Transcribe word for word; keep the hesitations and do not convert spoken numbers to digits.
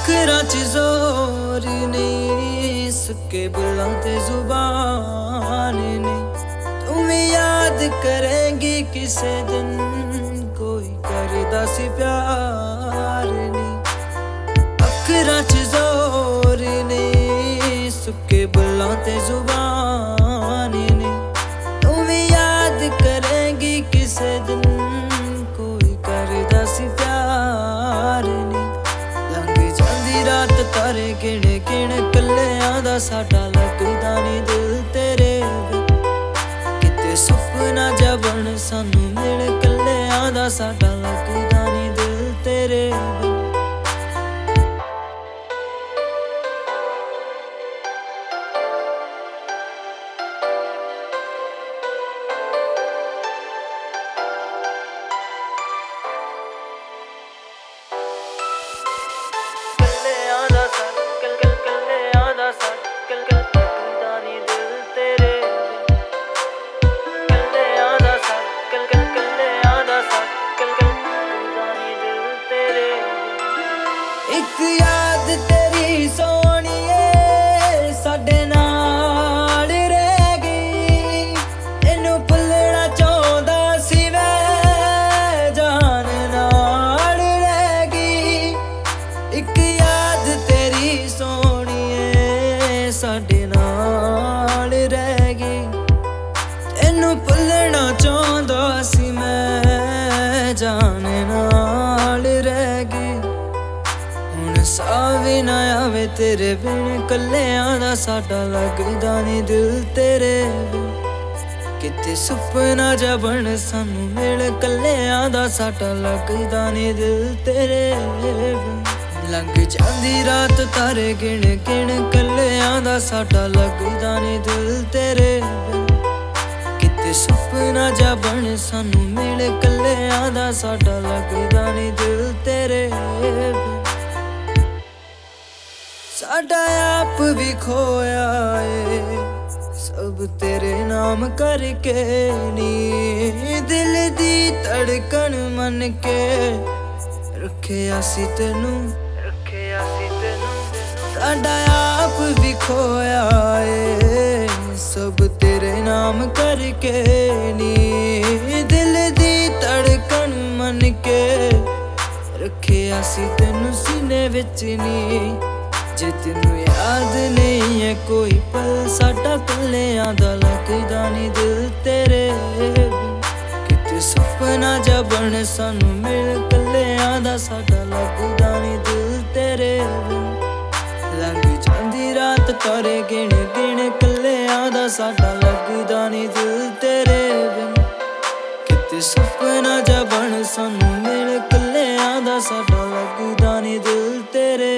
ਅੱਖਰਾਂ 'ਚ ਜ਼ੋਰ ਨਹੀਂ, ਸੁੱਕੇ ਬੁੱਲਾਂ ਤੇ ਜ਼ੁਬਾਨ ਨਹੀਂ। ਤੂੰ ਵੀ ਯਾਦ ਕਰੇਂਗੀ ਕਿਸੇ ਦਿਨ, ਕੋਈ ਕਰਦਾ ਸੀ ਪਿਆਰ ਨਹੀਂ। ਅੱਖਰਾਂ 'ਚ ਜ਼ੋਰ ਨਹੀਂ, ਸੁੱਕੇ ਬੁੱਲਾਂ ਤੇ ਜ਼ੁਬਾਨ ਨਹੀਂ। ਤੂੰ ਵੀ ਯਾਦ ਕਰੇਂਗੀ ਕਿਸੇ ਦਿਨ, ਕੋਈ ਕਰਦਾ ਸੀ ਪਿਆਰ ਨਹੀਂ। ਲੰਘ ਜਾਂਦੀ ਰਾਤ ਤਾਰੇ ਗਿਣ ਗਿਣ, ਕੱਲਿਆਂ ਦਾ ਸਾਡਾ ਲੱਗਦਾ ਨੀ ਦਿਲ ਤੇਰੇ ਬਿਨ। ਕਿਤੇ ਸੁਪਨਾ ਜਿਹਾ ਬਣ ਸਾਨੂੰ ਮਿਲ, ਕੱਲਿਆਂ ਦਾ ਸਾਡਾ ਲੱਗਦਾ ਨੀ ਦਿਲ ਤੇਰੇ ਬਿਨ। ਇੱਕ ਯਾਦ ਤੇਰੀ ਸੋਹਣੀਏ ਸਾਡੇ ਨਾਲ ਰਹਿ ਗਈ, ਤੈਨੂੰ ਭੁੱਲਣਾ ਚਾਹੁੰਦਾ ਸੀ ਮੈਂ, ਜਾਨ ਨਾਲ ਰਹਿ ਗਈ। ਇੱਕ ਯਾਦ ਤੇਰੀ ਸੋਹਣੀਏ ਸਾਡੇ ਨਾਲ ਰਹਿ ਗਈ, ਤੈਨੂੰ ਭੁੱਲਣਾ ਚਾਹੁੰਦਾ ਸੀ ਮੈਂ, ਜਾਨ ਨਾਲ ਰਹਿ ਗਈ। ਹੁਣ ਸਾਹ ਵੀ ਨਾ ਆਵੇ ਤੇਰੇ ਬਿਨ, ਕੱਲਿਆਂ ਦਾ ਸਾਡਾ ਲੱਗਦਾ ਨੀ ਦਿਲ ਤੇਰੇ ਬਿਨ। ਕਿਤੇ ਸੁਪਨਾ ਜਿਹਾ ਬਣ ਸਾਨੂੰ ਮਿਲ, ਕੱਲਿਆਂ ਦਾ ਸਾਡਾ ਲੱਗਦਾ ਨੀ ਦਿਲ ਤੇਰੇ ਬਿਨ। ਲੰਘ ਜਾਂਦੀ ਰਾਤ ਤਾਰੇ ਗਿਣ ਗਿਣ, ਕੱਲਿਆਂ ਦਾ ਸਾਡਾ ਲੱਗਦਾ ਨੀ ਦਿਲ ਤੇਰੇ ਬਿਨ। ਕਿਤੇ ਸੁਪਨਾ ਜਿਹਾ ਬਣ ਸਾਨੂੰ ਮਿਲ, ਕੱਲਿਆਂ ਦਾ ਸਾਡਾ ਲੱਗਦਾ ਨੀ ਦਿਲ ਤੇਰੇ ਬਿਨ। ਸਾਡਾ ਆਪ ਵੀ ਖੋਇਆ ਏ ਸਭ ਤੇਰੇ ਨਾਮ ਕਰਕੇ ਨੀ, ਦਿਲ ਦੀ ਧੜਕਣ ਮੰਨ ਕੇ ਰੱਖਿਆ ਸੀ ਤੈਨੂੰ, ਰੱਖਿਆ ਸੀ ਤੈਨੂੰ। ਸਾਡਾ ਆਪ ਵੀ ਖੋਇਆ ਏ ਸਭ ਤੇਰੇ ਨਾਮ ਕਰਕੇ ਨੀ, ਦਿਲ ਦੀ ਧੜਕਣ ਮੰਨ ਕੇ ਰੱਖਿਆ ਸੀ ਤੈਨੂੰ ਸੀਨੇ ਵਿੱਚ ਨੀ। ਜੇ ਤੈਨੂੰ ਯਾਦ ਨਹੀਂ ਹੈ ਕੋਈ ਪਲ ਸਾਡਾ, ਕੱਲਿਆਂ ਦਾ ਲੱਗਦਾ ਨੀ ਦਿਲ ਤੇਰੇ ਬਿਨ। ਕਿਤੇ ਸੁਪਨਾ ਜਿਹਾ ਬਣ ਸਾਨੂੰ ਮਿਲ, ਕੱਲਿਆਂ ਦਾ ਸਾਡਾ ਲੱਗਦਾ ਨੀ ਦਿਲ ਤੇਰੇ ਬਿਨ। ਲੰਘ ਜਾਂਦੀ ਰਾਤ ਤਾਰੇ ਗਿਣ ਗਿਣ, ਕੱਲਿਆਂ ਦਾ ਸਾਡਾ ਲੱਗਦਾ ਨੀ ਦਿਲ ਤੇਰੇ ਬਿਨ। ਕਿਤੇ ਸੁਪਨਾ ਜਿਹਾ ਬਣ ਸਾਨੂੰ ਮਿਲ, ਕੱਲਿਆਂ ਦਾ ਸਾਡਾ ਲੱਗਦਾ ਨੀ ਦਿਲ ਤੇਰੇ